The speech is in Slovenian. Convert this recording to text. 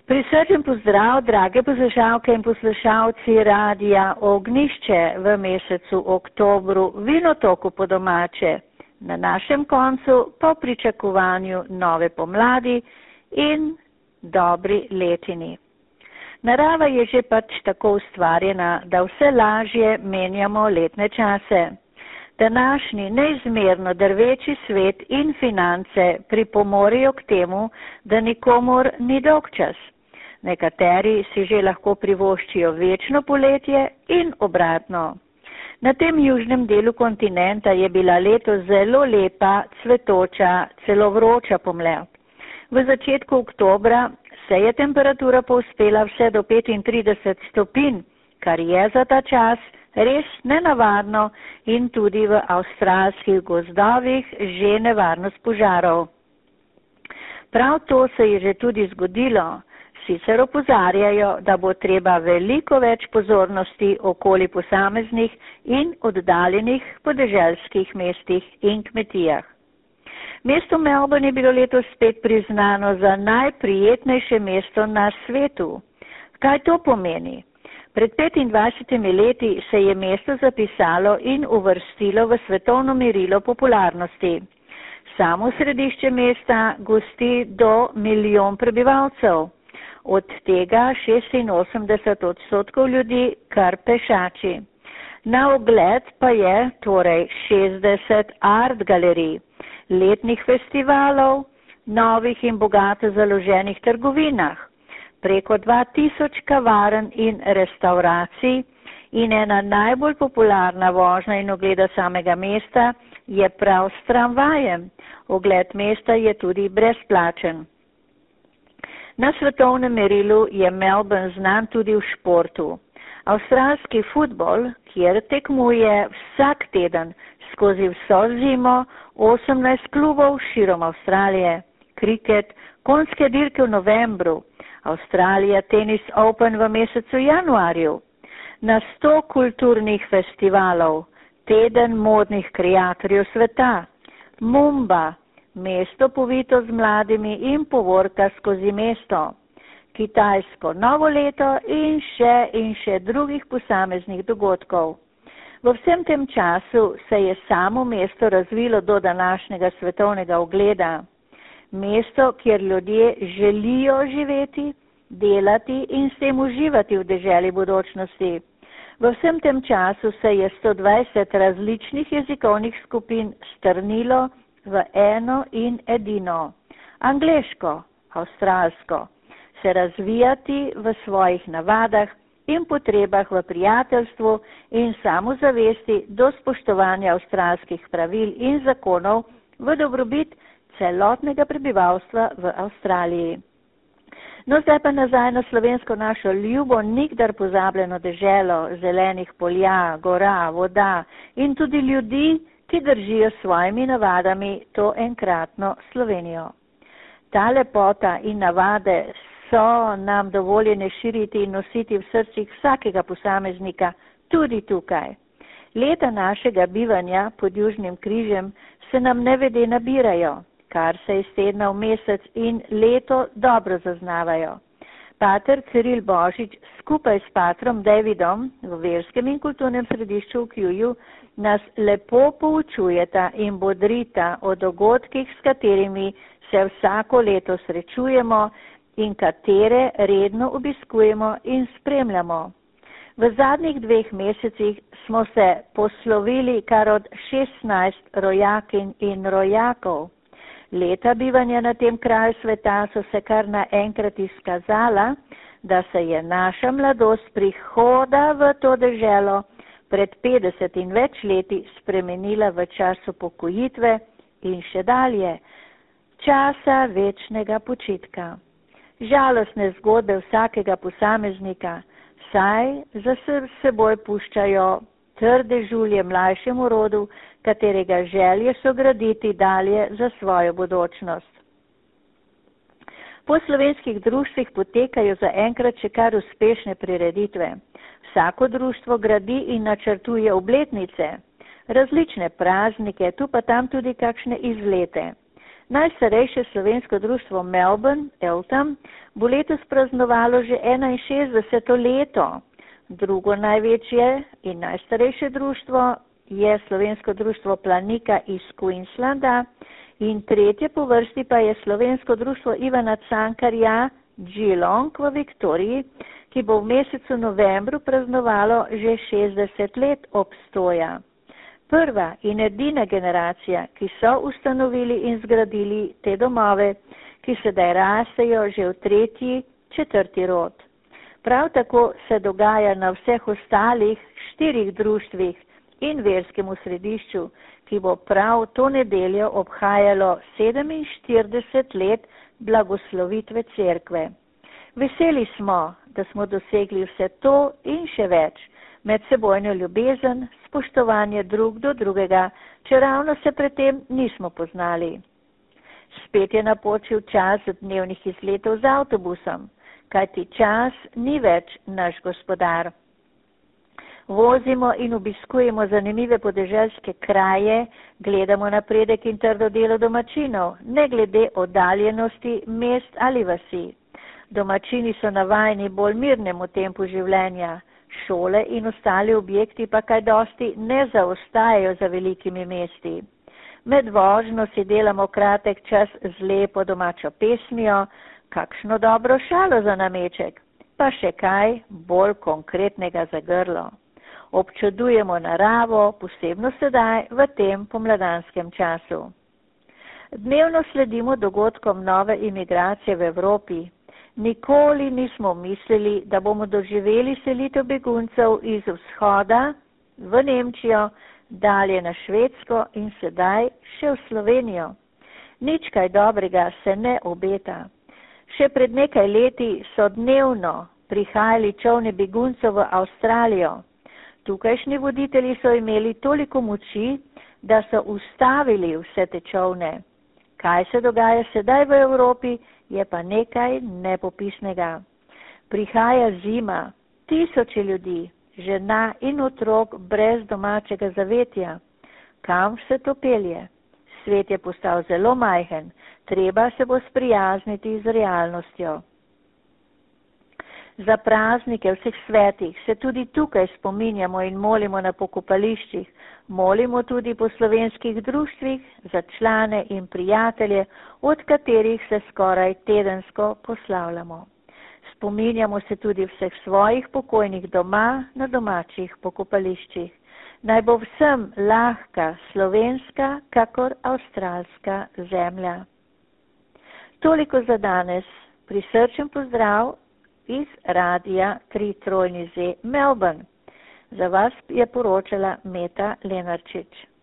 Prisrčen pozdrav, drage poslušalke in poslušalci Radia Ognjišče v mesecu oktobru, Vinotoku po domače, na našem koncu po pričakovanju nove pomladi in dobri letini. Narava je že pač tako ustvarjena, da vse lažje menjamo letne čase. Današnji neizmerno drveči svet in finance pripomorejo k temu, da nikomur ni dolgčas. Nekateri si že lahko privoščijo večno poletje in obratno. Na tem južnem delu kontinenta je bila letos zelo lepa, cvetoča, celo vroča pomlad. V začetku oktobra se je temperatura povzpela vse do 35 stopinj, kar je za ta čas res nenavadno in tudi v avstralskih gozdovih že nevarnost požarov. Prav to se je že tudi zgodilo. Sicer opozarjajo, da bo treba veliko več pozornosti okoli posameznih in oddaljenih podeželskih mestih in kmetijah. Mesto Melbourne je bilo letos spet priznano za najprijetnejše mesto na svetu. Kaj to pomeni? Pred 25 leti se je mesto zapisalo in uvrstilo v svetovno merilo popularnosti. Samo središče mesta gosti do 1 milijon prebivalcev. Od tega 86% ljudi kar pešači. Na ogled pa je torej 60 art galerij, letnih festivalov, novih in bogato založenih trgovinah, preko 2000 kavarn in restauracij in ena najbolj popularna vožnja in ogleda samega mesta je prav s tramvajem. Ogled mesta je tudi brezplačen. Na svetovnem merilu je Melbourne znan tudi v športu. Avstralski futbol, kjer tekmuje vsak teden skozi vso zimo 18 klubov širom Avstralije, kriket, konjske dirke v novembru, Avstralija Tennis Open v mesecu januarju, na 100 kulturnih festivalov, teden modnih kreatorjev sveta, Mumba, mesto povito z mladimi in povorka skozi mesto, kitajsko novo leto in še drugih posameznih dogodkov. V vsem tem času se je samo mesto razvilo do današnjega svetovnega ugleda. Mesto, kjer ljudje želijo živeti, delati in s tem uživati v deželi bodočnosti. V vsem tem času se je 120 različnih jezikovnih skupin strnilo v eno in edino, angleško, avstralsko, se razvijati v svojih navadah in potrebah v prijateljstvu in samozavesti do spoštovanja avstralskih pravil in zakonov v dobrobit celotnega prebivalstva v Avstraliji. No, zdaj pa nazaj na slovensko našo ljubo, nikdar pozabljeno deželo, zelenih polja, gora, voda in tudi ljudi, ki držijo svojimi navadami to enkratno Slovenijo. Ta lepota in navade so nam dovoljene širiti in nositi v srcih vsakega posameznika, tudi tukaj. Leta našega bivanja pod Južnim križem se nam nevede nabirajo, kar se iz tedna v mesec in leto dobro zaznavajo. Pater Ciril Božič skupaj s patrom Davidom v verskem in kulturnem središču v Kjuju nas lepo poučujeta in bodrita o dogodkih, s katerimi se vsako leto srečujemo in katere redno obiskujemo in spremljamo. V zadnjih 2 mesecih smo se poslovili kar od 16 rojakinj in rojakov. Leta bivanja na tem kraju sveta so se kar naenkrat izkazala, da se je naša mladost prihoda v to deželo pred 50 in več leti spremenila v čas upokojitve in še dalje, časa večnega počitka. Žalostne zgodbe vsakega posameznika, saj za seboj puščajo trde žulje mlajšemu rodu, katerega želje so graditi dalje za svojo bodočnost. Po slovenskih društvih potekajo zaenkrat še kar uspešne prireditve. Vsako društvo gradi in načrtuje obletnice, različne praznike, tu pa tam tudi kakšne izlete. Najstarejše slovensko društvo Melbourne, Eltham, bo letos praznovalo že 61. leto. Drugo največje in najstarejše društvo je slovensko društvo Planika iz Queenslanda in tretje po vrsti pa je slovensko društvo Ivana Cankarja Geelong v Viktoriji, ki bo v mesecu novembru praznovalo že 60 let obstoja. Prva in edina generacija, ki so ustanovili in zgradili te domove, ki sedaj rastejo že v tretji, četrti rod. Prav tako se dogaja na vseh ostalih 4 društvih in verskemu središču, ki bo prav to nedeljo obhajalo 47 let blagoslovitve cerkve. Veseli smo, da smo dosegli vse to in še več, medsebojno ljubezen, spoštovanje drug do drugega, čeravno se predtem nismo poznali. Spet je napočil čas dnevnih izletov z avtobusom, kajti čas ni več naš gospodar. Vozimo in obiskujemo zanimive podeželske kraje, gledamo napredek in trdo delo domačinov, ne glede oddaljenosti mest ali vasi. Domačini so navajeni bolj mirnemu tempu življenja, šole in ostali objekti pa kaj dosti ne zaostajajo za velikimi mesti. Med vožnjo si delamo kratek čas z lepo domačo pesmijo, kakšno dobro šalo za nameček, pa še kaj bolj konkretnega za grlo. Občudujemo naravo, posebno sedaj v tem pomladanskem času. Dnevno sledimo dogodkom nove imigracije v Evropi. Nikoli nismo mislili, da bomo doživeli selitev beguncev iz vzhoda v Nemčijo, dalje na Švedsko in sedaj še v Slovenijo. Nič kaj dobrega se ne obeta. Še pred nekaj leti so dnevno prihajali čolni beguncev v Avstralijo. Tukajšnji voditelji so imeli toliko moči, da so ustavili vse te čolne. Kaj se dogaja sedaj v Evropi, je pa nekaj nepopisnega. Prihaja zima, tisoče ljudi, žena in otrok brez domačega zavetja. Kam se to pelje? Svet je postal zelo majhen, treba se bo sprijazniti z realnostjo. Za praznike vseh svetih se tudi tukaj spominjamo in molimo na pokopališčih, molimo tudi po slovenskih društvih za člane in prijatelje, od katerih se skoraj tedensko poslavljamo. Spominjamo se tudi vseh svojih pokojnih doma na domačih pokopališčih. Naj bo vsem lahka slovenska, kakor avstralska zemlja. Toliko za danes. Prisrčen pozdrav iz Radia 3 Z Melbourne. Za vas je poročala Meta Lenarčič.